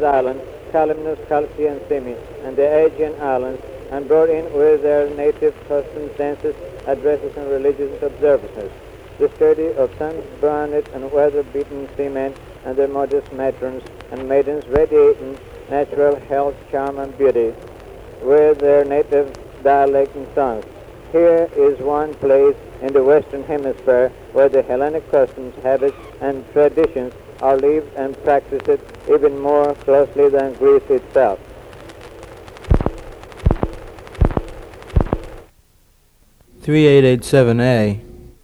Island, Calymnus, Chalcis, and Simi, and the Aegean Islands, and brought in with their native customs, dances, addresses, and religious observances. The study of sun-burned and weather-beaten seamen and their modest matrons and maidens radiating natural health, charm, and beauty with their native dialect and songs. Here is one place in the Western Hemisphere where the Hellenic customs, habits, and traditions are lived and practiced even more closely than Greece itself. (3887A)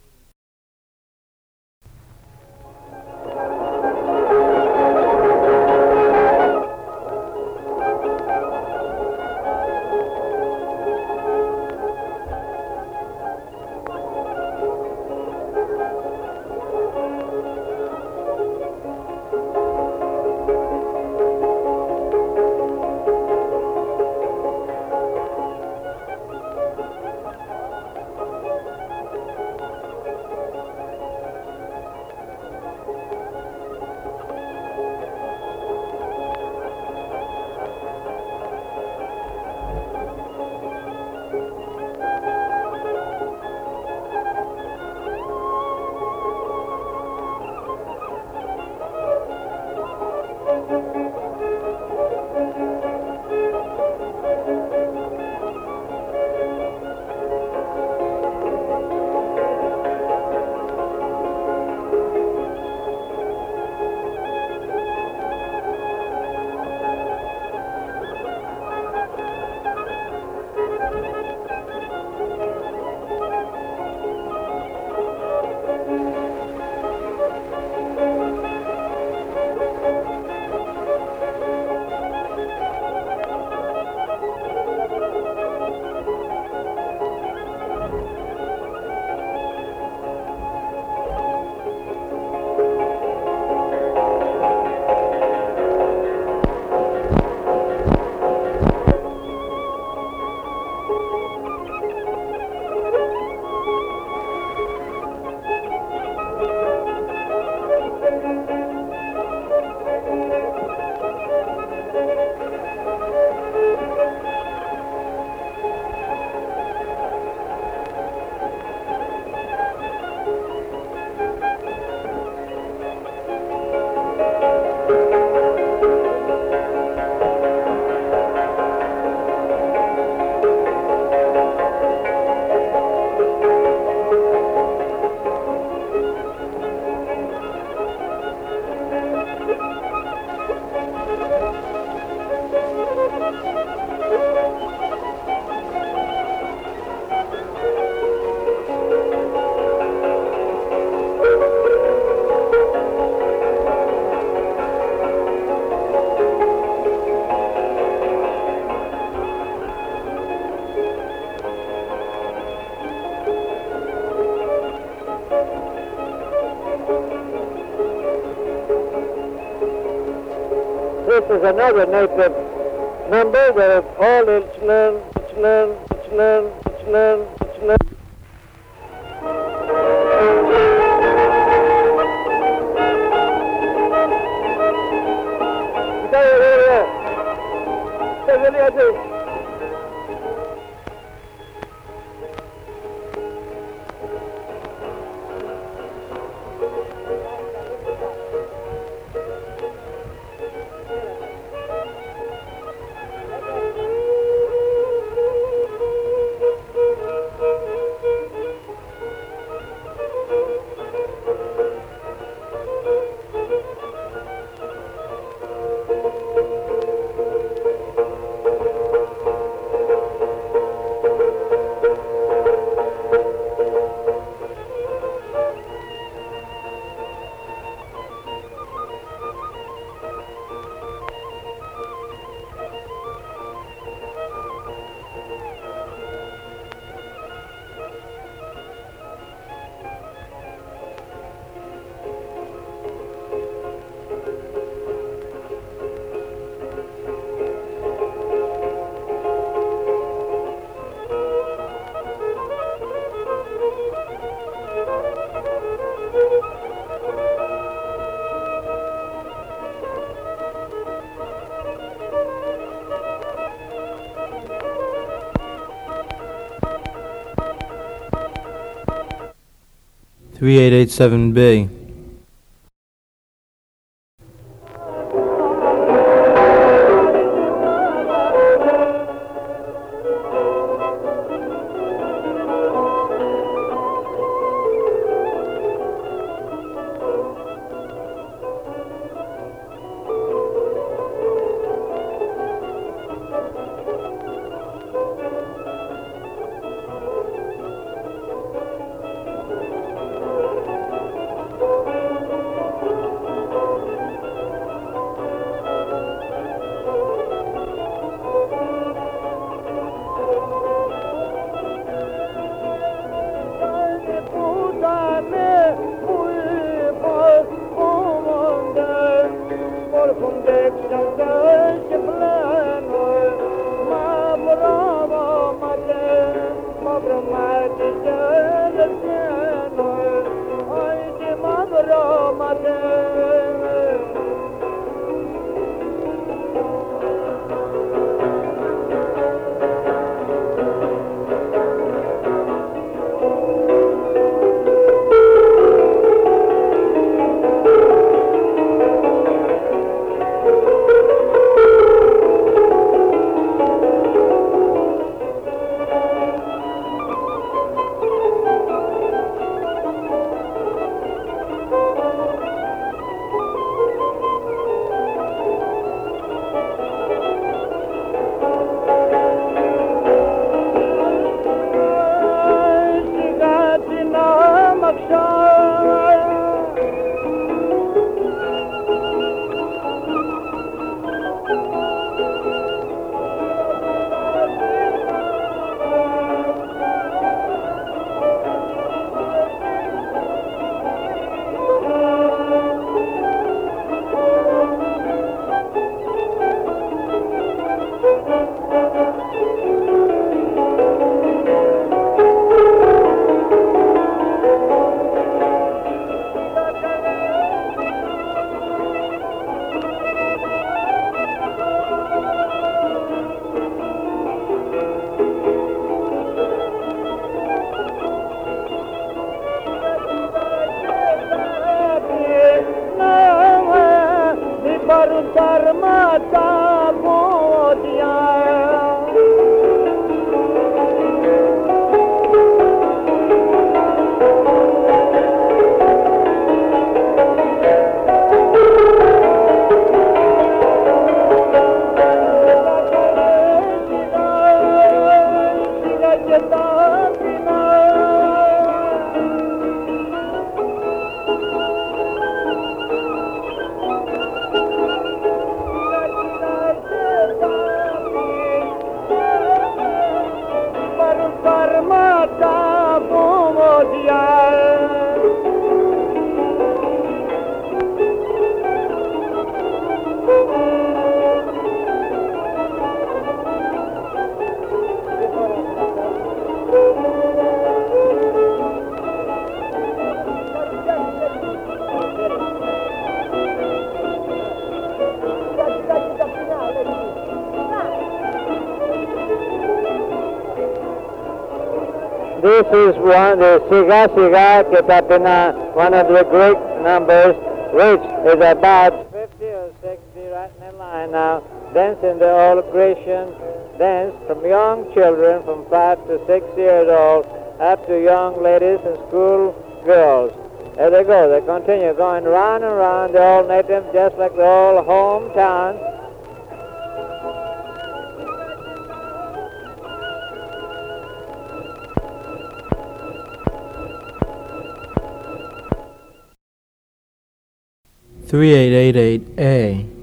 This is another native number that all it's 3887B. This is the Siga Siga Ketapina, one of the Greek numbers, which is about 50 or 60 right in line now, dancing the old Grecian dance from young children from 5 to 6 years old up to young ladies and school girls. There they go. They continue going round and round the old native, just like the old hometown. A.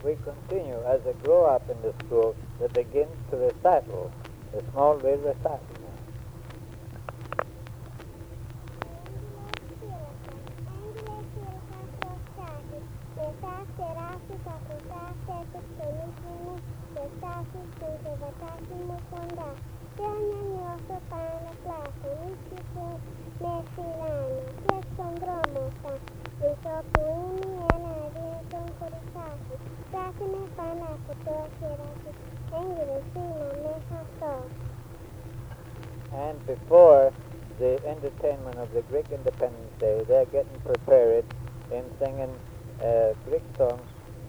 we continue, as they grow up in the school, they begin to recital, the small way recital. And before the entertainment of the Greek Independence Day, they're getting prepared in singing Greek songs.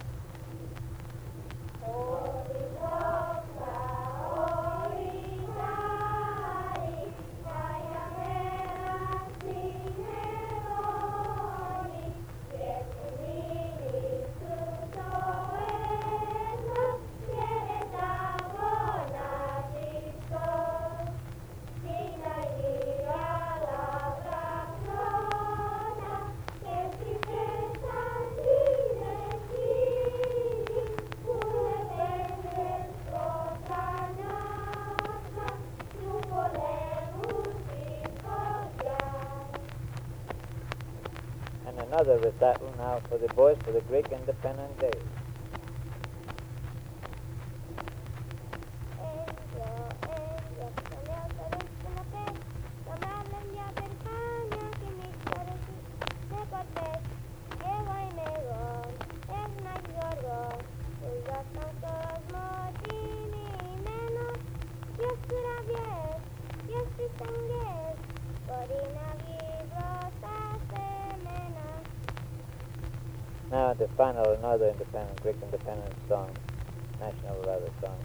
Another recital now for the boys for the Greek Independence Day. Now the final, another Greek independence song, national rather song.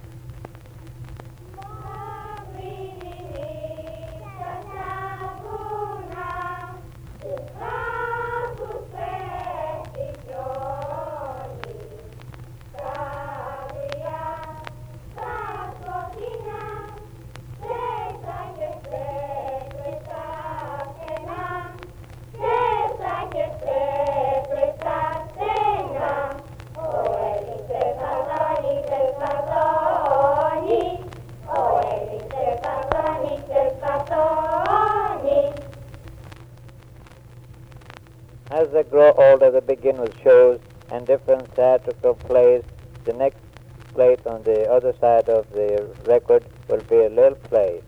As they grow older, they begin with shows and different theatrical plays. The next plate on the other side of the record will be a little play.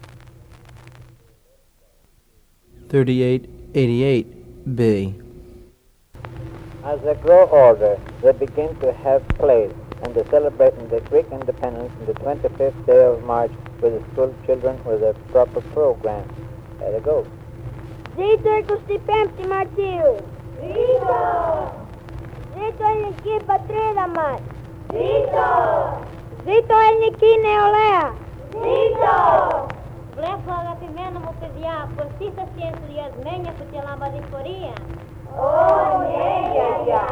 3888B. As they grow older, they begin to have plays, and they're celebrating the Greek independence on the 25th day of March with the school children with a proper program. There they go. Ζήτω 25η Μαρτίου! Ζήτω! Ζήτω ελληνική πατρίδα μας! Ζήτω! Ζήτω ελληνική νεολαία! Ζήτω! Βλέπω αγαπημένα μου παιδιά πως είσαστε ενθουσιασμένοι από τη λαμπαδιφορία. Ναι, γιαγιά!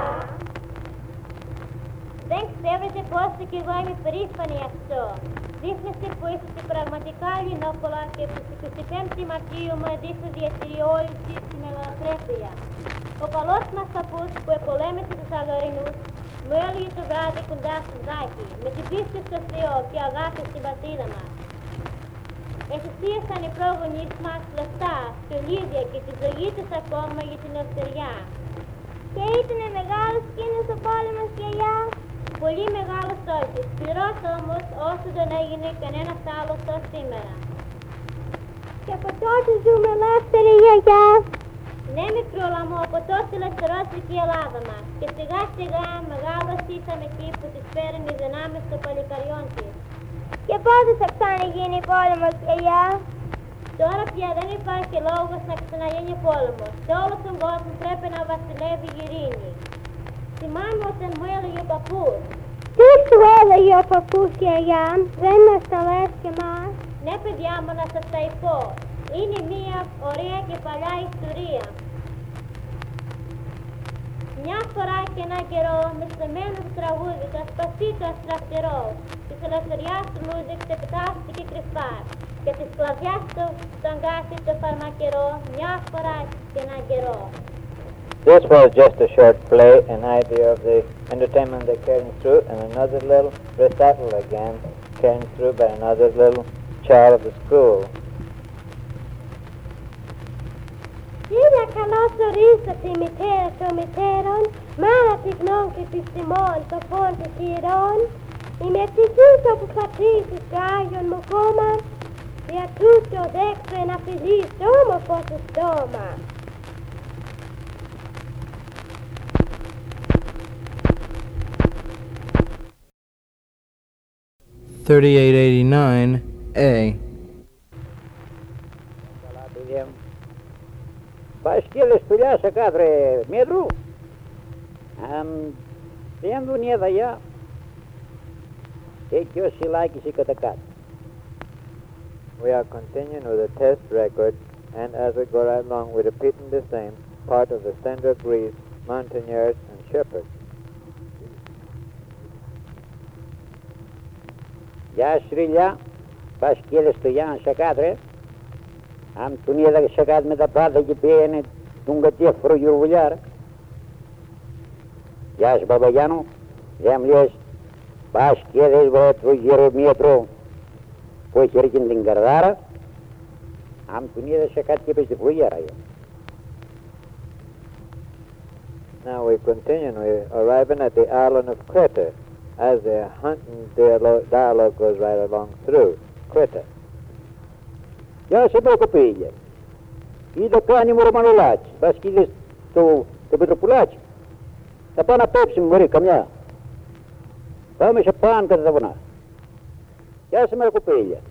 Δεν ξέρετε πόσο κι εγώ είμαι περήφανη γι' αυτό. Δείχνεστε που είσαστε πραγματικά Ελληνόπολα και που στις 25 Μαρτίου μαζί σας διατηριώνει στην ελευθερία. Ο καλός μας παππούς που επολέμησε τους Αγαρινούς μου έλεγε το βράδυ κοντά στο Ζάκη με την πίστη στο Θεό και αγάπη στην πατρίδα μας. Εξουσίασαν οι πρόγονείς μας λεφτά, στολίδια και τη ζωή τους ακόμα για την ελευθεριά. Και ήταν μεγάλος εκείνος ο πόλεμος, γιαγιά. Πολύ μεγάλος όχι, σκληρός όμως όσο δεν έγινε κανένας άλλος ως σήμερα. Και από τότε ζούμε ελεύθεροι, γιαγιά. Ναι, μικρούλα μου, από τότε ελευθερώθηκε η Ελλάδα μας. Και σιγά σιγά μεγάλωσήσαμε εκεί που τις φέρουν οι δυνάμεις των παλικαριών της. Και πότε θα ξαναγίνει πόλεμος, γιαγιά? Τώρα πια δεν υπάρχει λόγος να ξαναγίνει πόλεμος. Σε όλο τον κόσμο πρέπει να βασιλεύει η ειρήνη. Θυμάμαι όταν μου έλεγε ο παππούς. Τι σου έλεγε ο παππούς, γιαγιά? Δεν μας τα λες και μας? Ναι, παιδιά μου, να σας τα πω. Είναι μια ωραία και παλιά ιστορία. Μια φορά και έναν καιρό, με στεμένο το τραγούδι, το σπασίτο αστραφτερό, της ελευθεριάς του Λούζη ξεπετάστηκε κρυφά και της σκλαβιάς του στον κάσι το φαρμακερό, μια φορά και έναν καιρό. This was just a short play, an idea of the entertainment they're carrying through, and another little recital again, carried through by another little child of the school. Ida calosso risa timitera tomiteron, maratic non che pistimon to ponte tiron, I metti tutto per patrisi scaglion mocoma, e a tutto dextre na feliz domo fosse stoma. $38.89 A. Пашкеле стуляша кадре медру. Тем не да я. Ekyo silaki sikatakat. We are continuing with the test record, and as we go right along, we're repeating the same part of the standard breeze, mountaineers and shepherds. Ya Srilya, Pashkele stoyan shakadre. Am tunila shakad me da pada ki pene tungatia fro yurvujar. Yash babayano, zemljes Pashkele vot vujero metro. Poi cerkin lingardara. Am tunila shakad ki pese vujara. Now we continue, we're arriving at the island of Creta, as the hunting dialogue goes right along through Creta. Я себе копия. И до кани мурманулач, баскилис то бетрупулач. А пана пепсим говори ко мне. Там еще панка завна. Я себе копия.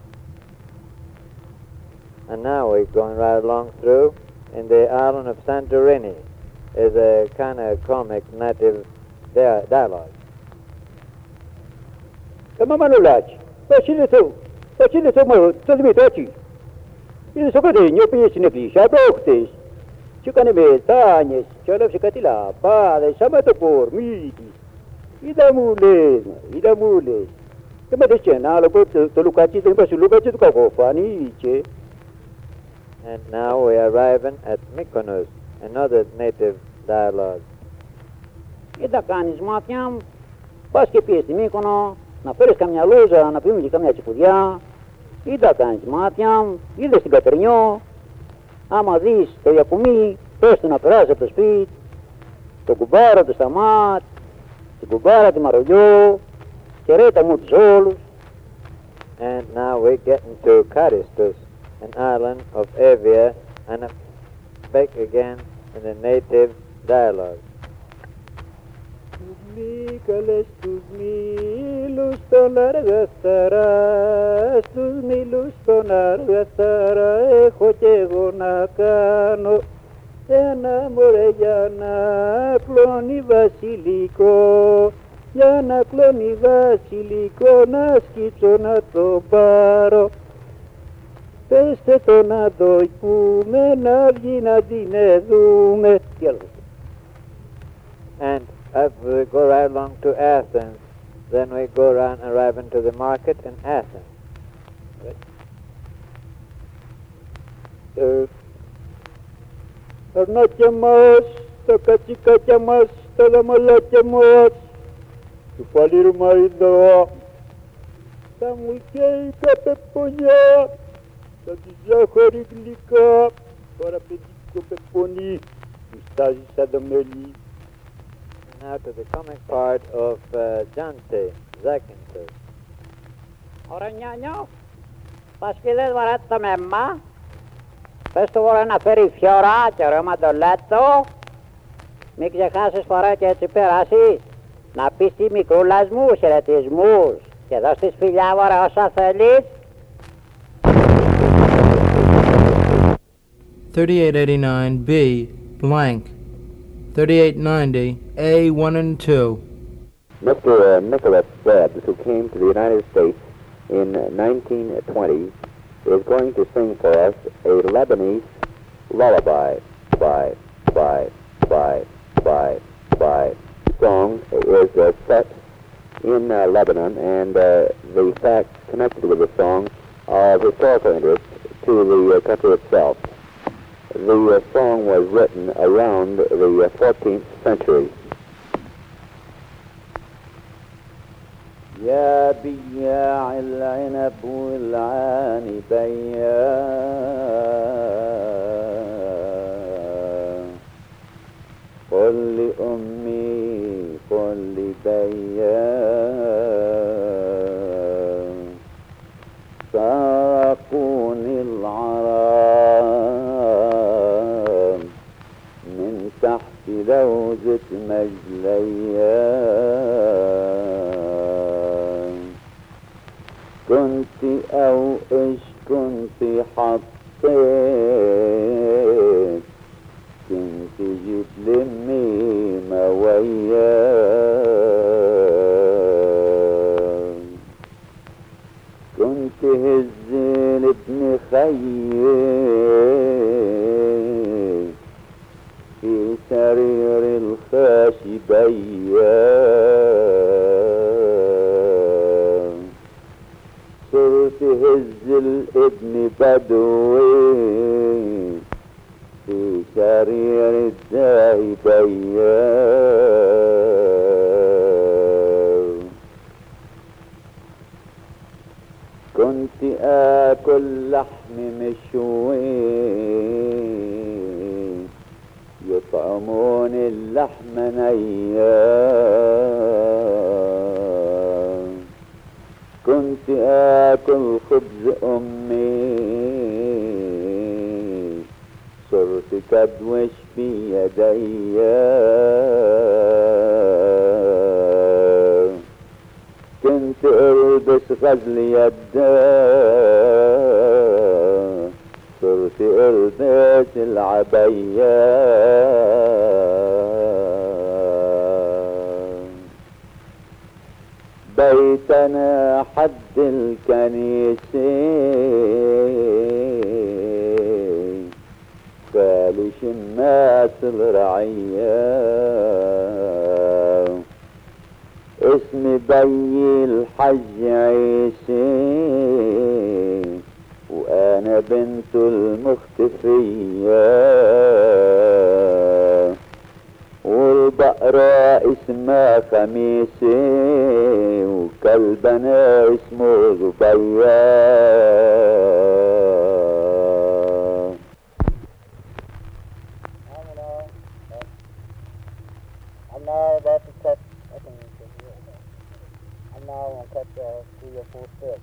And now we're going right along through in the island of Santorini. Is a kind of comic native dialogue. Кама манулач. Баскилис то мой, то дмиточи. И сокоты не песни пиша доктис. Чуканы бетанес, чолов шикатила, падай, самотопор, мити. И дамулез. Кама дечена, лопо то лукачи, то лукачи, лукачи, фаниче. And now we are arriving at Mykonos, another native dialogue. И да κάνεις μάτια, πας και πιες στη Μύκονο, να φέρεις καμιά λούζα, να πιούμε και καμιά τσιπουδιά. Ή τα κάνεις μάτια, είδες την Κατερνιό, άμα δεις το Ιακουμί, πες του να περάσει από το σπίτι, το κουμπάρο του Σταμάτ, την κουμπάρα τη Μαρολιό, χαιρέτα μου τους όλους. And now we get into Charistos, an island of Evia, and back again in the native dialogue. Τους μήλους τον αργασταρά, στους μήλους τον αργασταρά, έχω κι εγώ να κάνω ένα μωρέ για να κλώνει βασιλικό, για να κλώνει βασιλικό, να σκύψω να το πάρω. Πέστε το να το πούμε, να βγει να την δούμε. Τι άλλο. And as we go right along to Athens, then we go around arriving to the market in Athens. Τα αρνάκια μας, τα κατσικάκια μας, τα λαμαλάκια μας, του φαλήρου μαριδό, τα μουλκέικα πεπονιά, τα τη ζάχαρη γλυκά, παραπαιδικό πεπονί, που στάζει σαν το μέλι. Now to the comic part of Dante, Zakynthos. Ωραία νιάνιο, Πασκίδες βαράτε το μεμά, πες του μπορεί να φέρει φιωρά και ρεματολέτο, μην ξεχάσεις φορά και έτσι περάσεις, να πεις τι μικρούλας μου, χαιρετισμούς και δώσ' της φιλιά βορρά όσα θέλεις. 3889 B blank 3890 A1 and 2. Mr. Nicholas Webb, who came to the United States in 1920, is going to sing for us a Lebanese lullaby. Song is set in Lebanon, and the facts connected with the song are of historical interest to the country itself. The song was written around the 14th century. يا بياع العنب والعاني بياع قل لي أمي قل لي بياع سرقوني العرام من تحت لوزة مجليا كنت أو إيش كنت حطيت كنت جيت لمي مويا كنت هزين ابن خيي في سرير الخاشبية صرت هز الابن بدوي في سرير الذاهبية كنت آكل لحم مشوي يطعمون اللحم نيا كنت آكل خبز أمي صرت كدوش في يديا كنت ألبس غزل يدا صرت ألبس العبية بيتنا حد الكنيسة قال شماس الرعية اسم بي الحج عيسى وانا بنت المختفية والبقرة اسمها خميسة وكلبنا اسمه زبيا I'm now about to cut, I'm now going to cut 3 or 4 strips.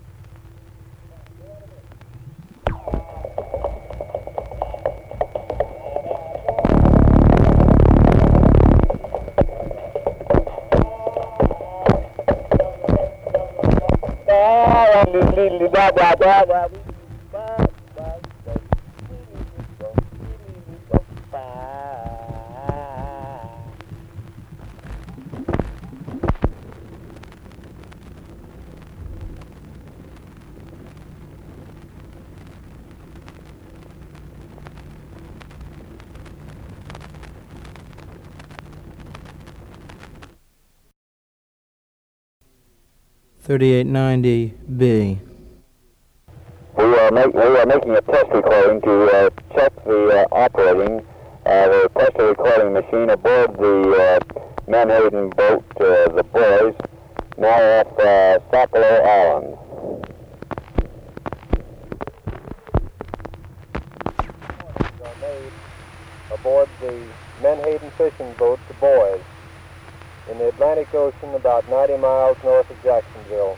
$38.90 B. We are making a test recording to check the operating the test recording machine aboard the Menhaden boat, the Boys, now off Sapelo Island. Are made aboard the Menhaden fishing boat, the Boys, in the Atlantic Ocean about 90 miles north of Jacksonville.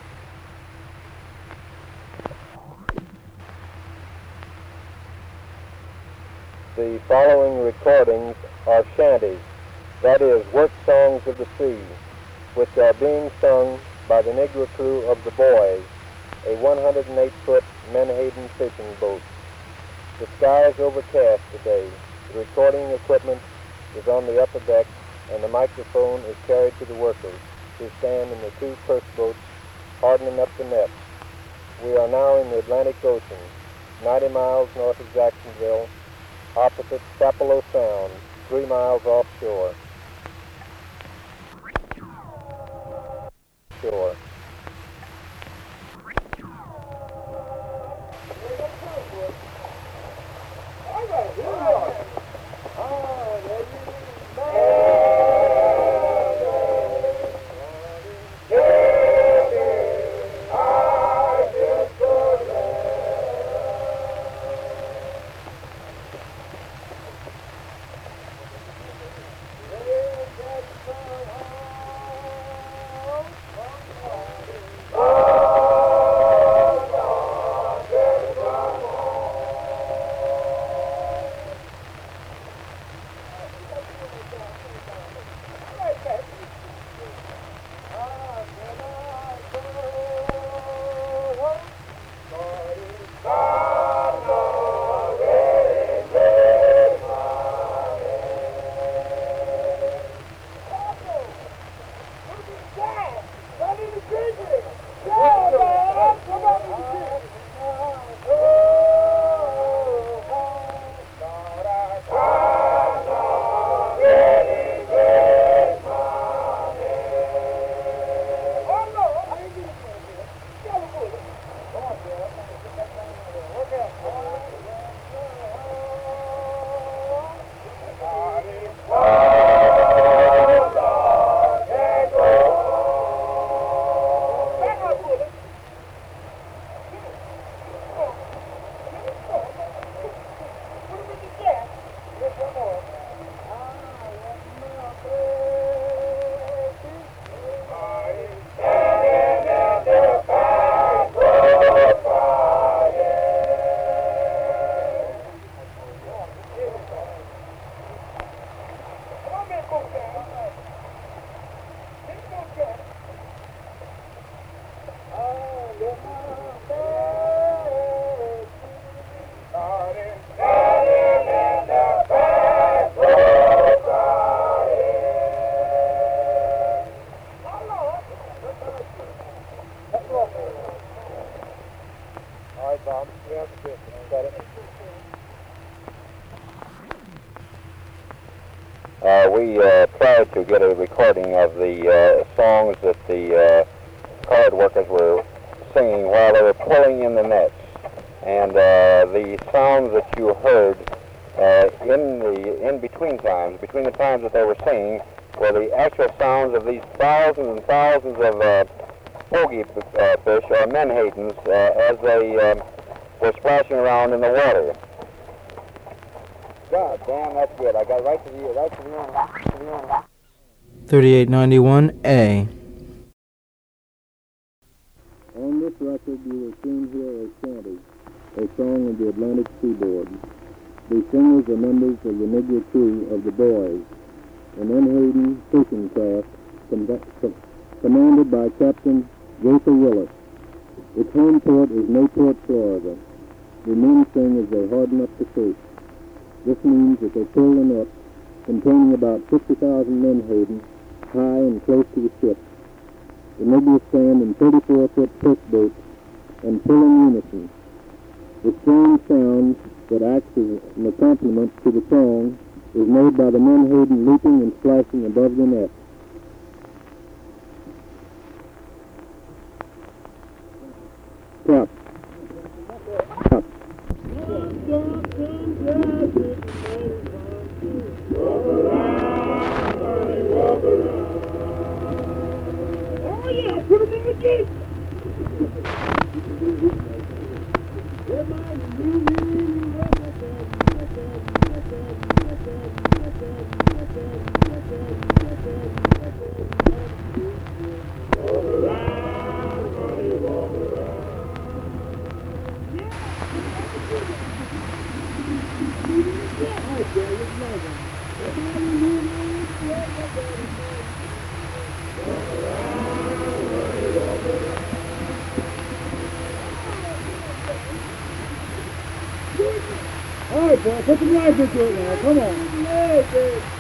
The following recordings are shanties, that is, work songs of the sea, which are being sung by the Negro crew of the Boys, a 108-foot Menhaden fishing boat. The sky is overcast today. The recording equipment is on the upper deck, and the microphone is carried to the workers, who stand in the 2 purse boats hardening up the nets. We are now in the Atlantic Ocean, 90 miles north of Jacksonville, opposite Sapelo Sound, 3 miles offshore. Shore. We tried to get a recording of the songs that the colored workers were singing while they were pulling in the nets. And the sounds that you heard in between the times that they were singing, were the actual sounds of these thousands and thousands of fogey fish, or menhadens, as they were splashing around in the water. God damn, that's good. I got right to the end. 3891A. On this record you will soon hear a shanty, a song of the Atlantic seaboard. The singers are members of the Negro crew of the Boys, an Menhaden fishing craft commanded by Captain Jacob Willis. Its home port is Newport, Florida. The men sing as they harden up the coast. This means that they pull a net containing about 50,000 menhaden high and close to the ship. The Negroes stand in 34-foot push boats and pull in unison. The strange sound that acts as an accompaniment to the song is made by the menhaden leaping and splashing above the net. Stop. Stop. Oh yeah, put him in the jeep. All right, boy, put some life into it now. Come on.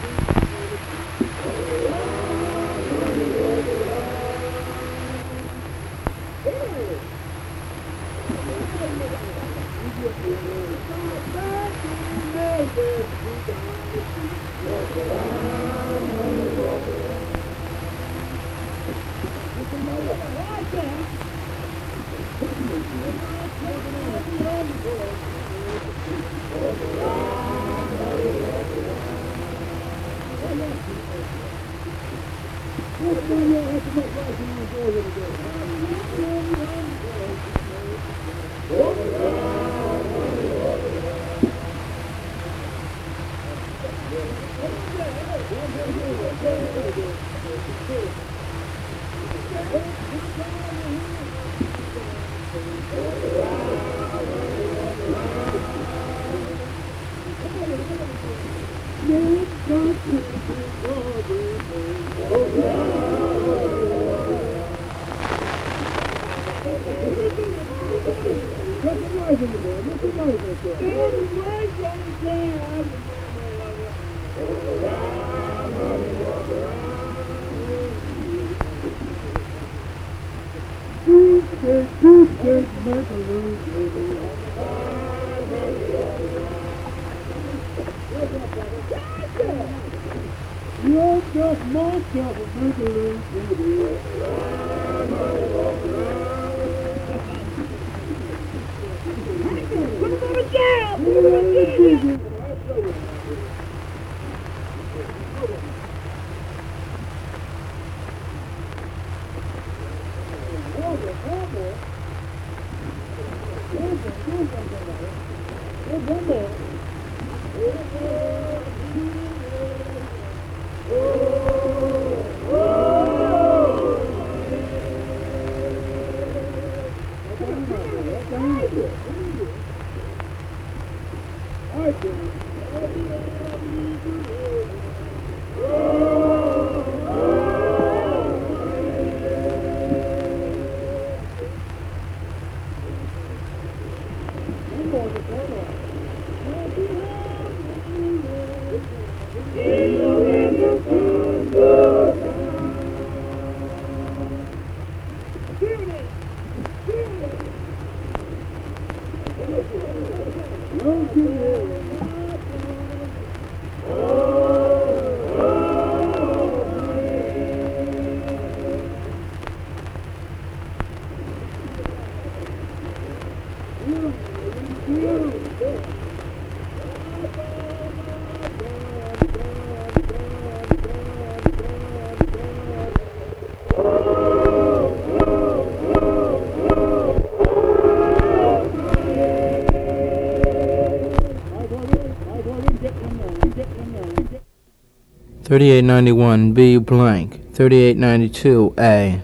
3891B blank. 3892A.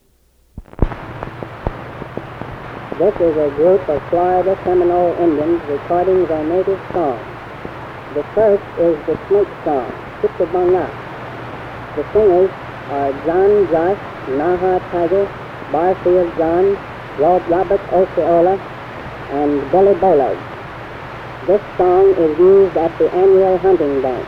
This is a group of Florida Seminole Indians recording their native song. The first is the Snake Song, Chickamauga. The singers are John Josh, Naha Tiger, Barfield John, Robert Osceola, and Billy Bullard. This song is used at the annual hunting dance.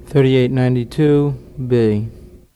3892B.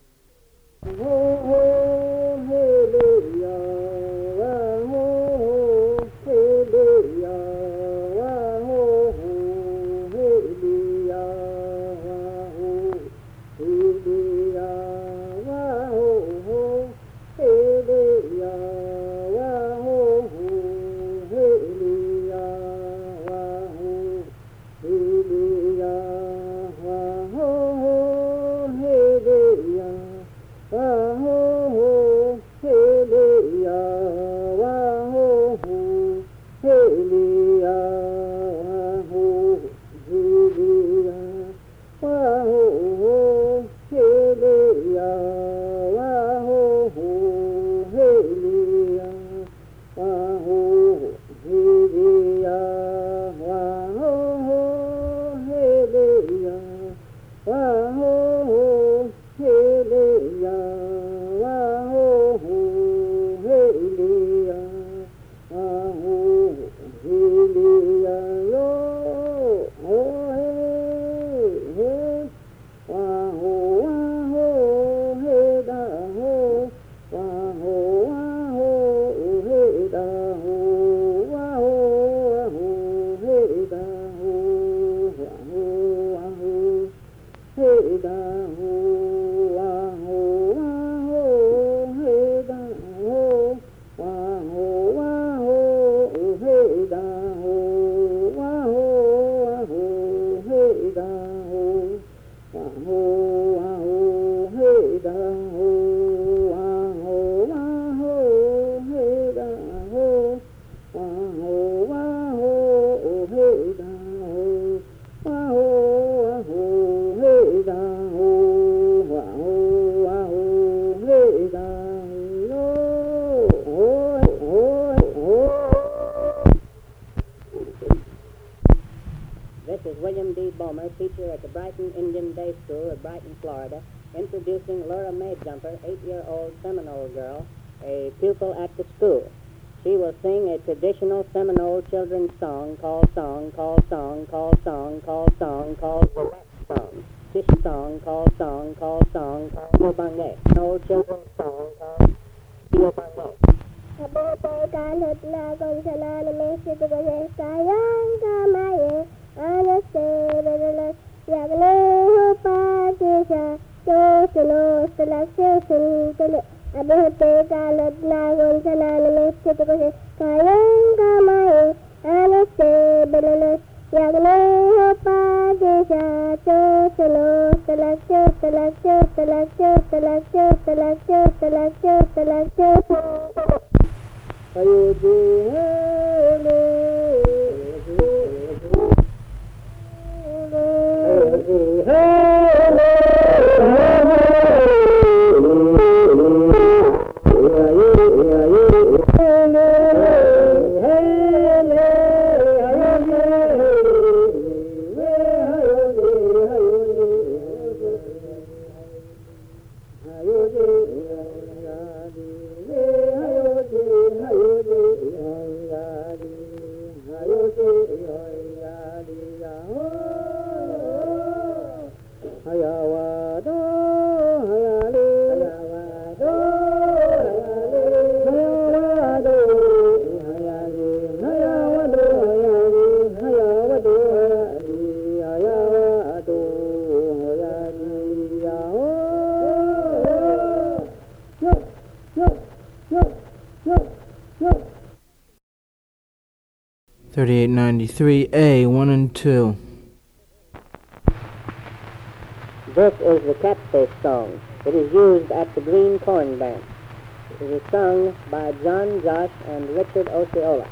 This is William D. Bomer, teacher at the Brighton Indian Day School of Brighton, Florida, introducing Laura Mae Jumper, 8-year-old Seminole girl, a pupil at the school. She will sing a traditional Seminole children's song called Song, called Song, called Song, called Song, called the Wax Song. This song called Song, called Song, called Mobangay. An old children's song called Mobangay. $38.93A, 1 and 2. This is the Catfish song. It is used at the Green Corn Dance. It is sung by John Josh and Richard Osceola.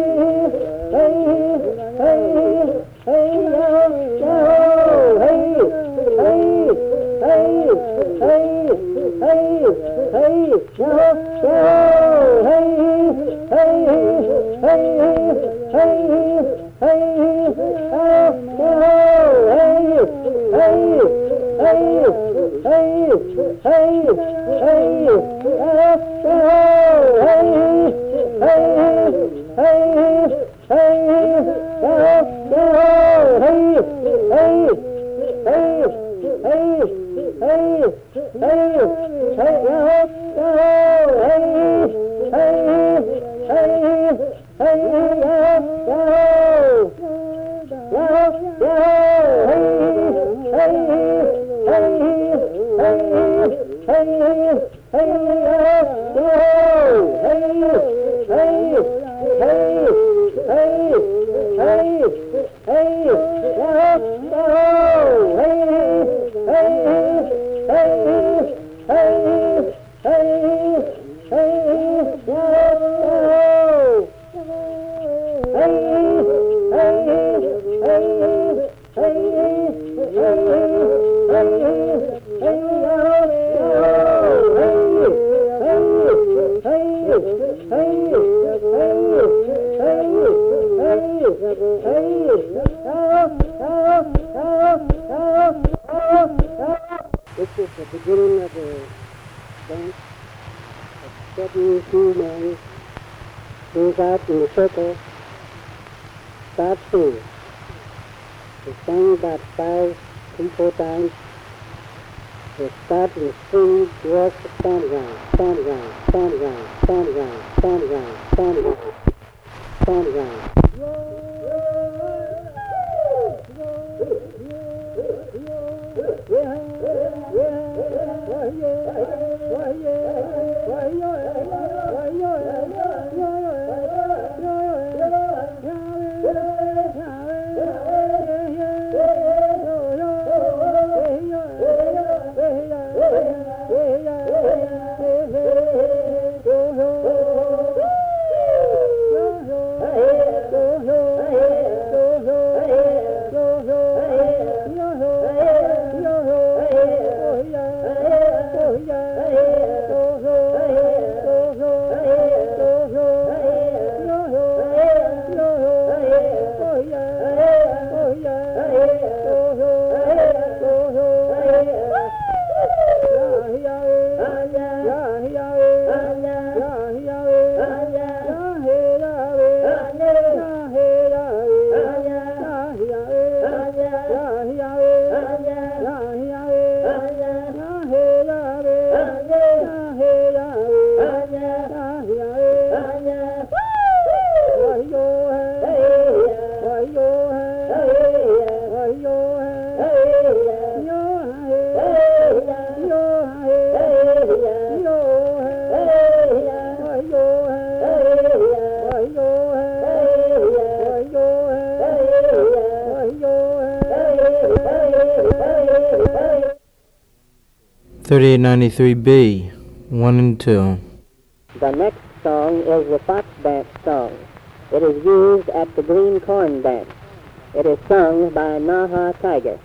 This is the beginning of the dance. A certain few men goes out in the circle, starts singing. They sing about 3-4 times. They start and sing towards the stand ground, stand ground, stand ground, stand ground, stand ground, stand ground, stand ground. $38.93B, 1 and 2. The next song is the fox dance song. It is used at the green corn dance. It is sung by Naha Tiger.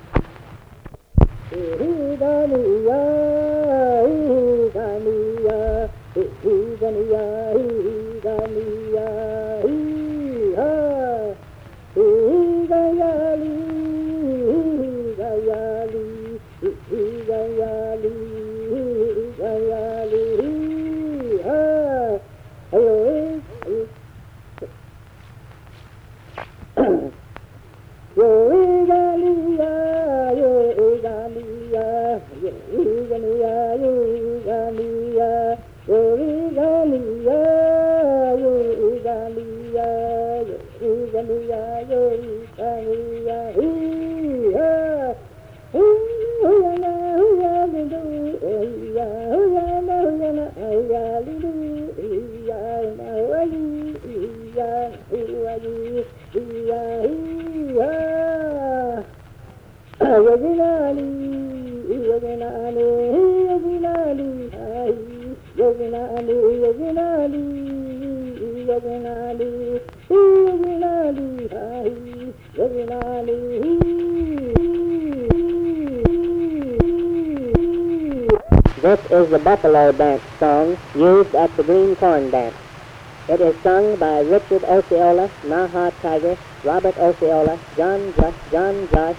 This is the Buffalo Dance song used at the Green Corn Dance. It is sung by Richard Osceola, Naha Tiger, Robert Osceola, John Josh, John Josh,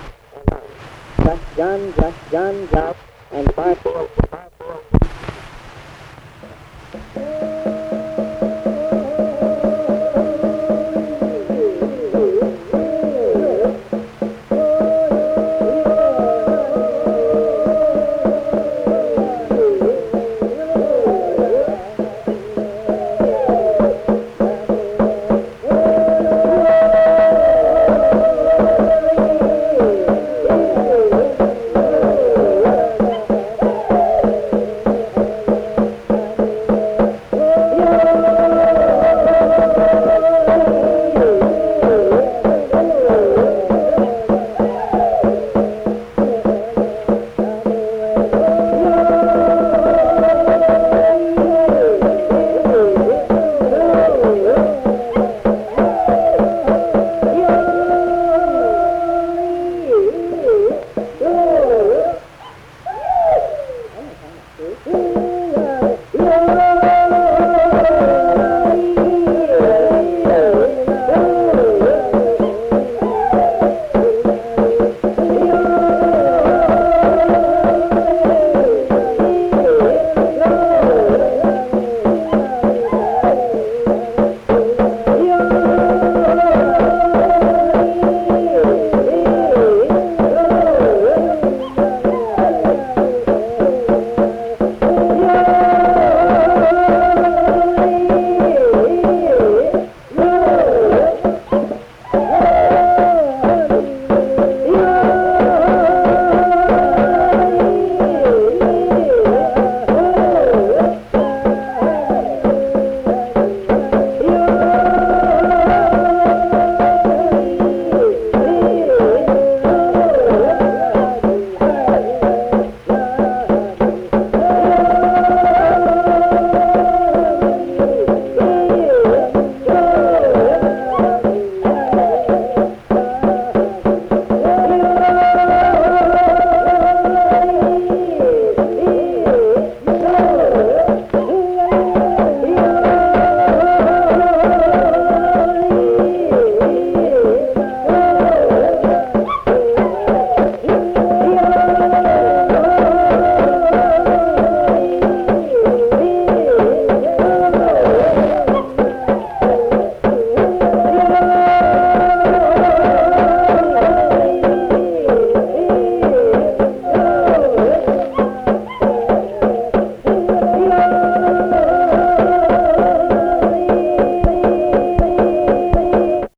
and Barfield.